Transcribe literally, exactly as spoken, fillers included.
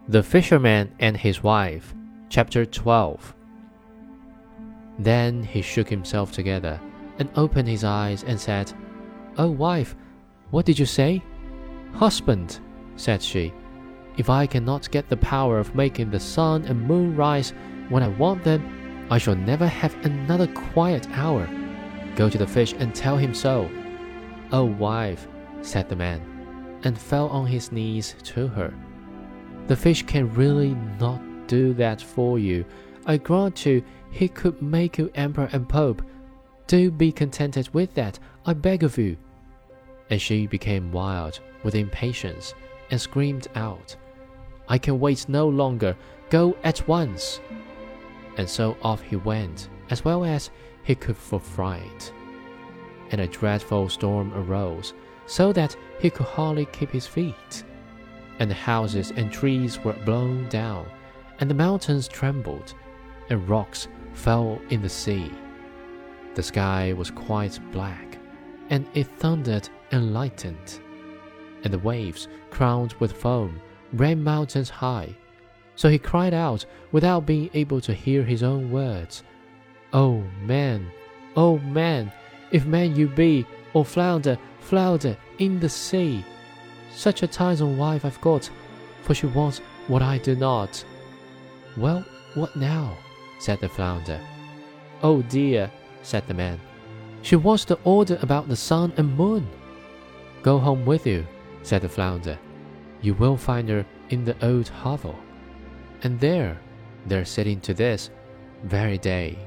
The Fisherman and His Wife, Chapter twelve. Then he shook himself together, and opened his eyes, and said, "O wife, what did you say?" "Husband," said she, "if I cannot get the power of making the sun and moon rise when I want them, I shall never have another quiet hour. Go to the fish and tell him so." "O wife," said the man, and fell on his knees to her, "the fish can really not do that for you. I grant you he could make you emperor and pope. Do be contented with that, I beg of you." And she became wild with impatience, and screamed out, "I can wait no longer. Go at once." And so off he went, as well as he could for fright. And a dreadful storm arose, so that he could hardly keep his feet. And the houses and trees were blown down, and the mountains trembled, and rocks fell in the sea. The sky was quite black, and it thundered and lightened, and the waves, crowned with foam, ran mountains high. So he cried out, without being able to hear his own words, "O man, O man, if man you be, or flounder, flounder in the sea. Such a tiresome wife I've got, for she wants what I do not." "Well, what now?" said the flounder. "Oh dear," said the man, "she wants the order about the sun and moon." "Go home with you," said the flounder. "You will find her in the old hovel, and there they're sitting to this very day."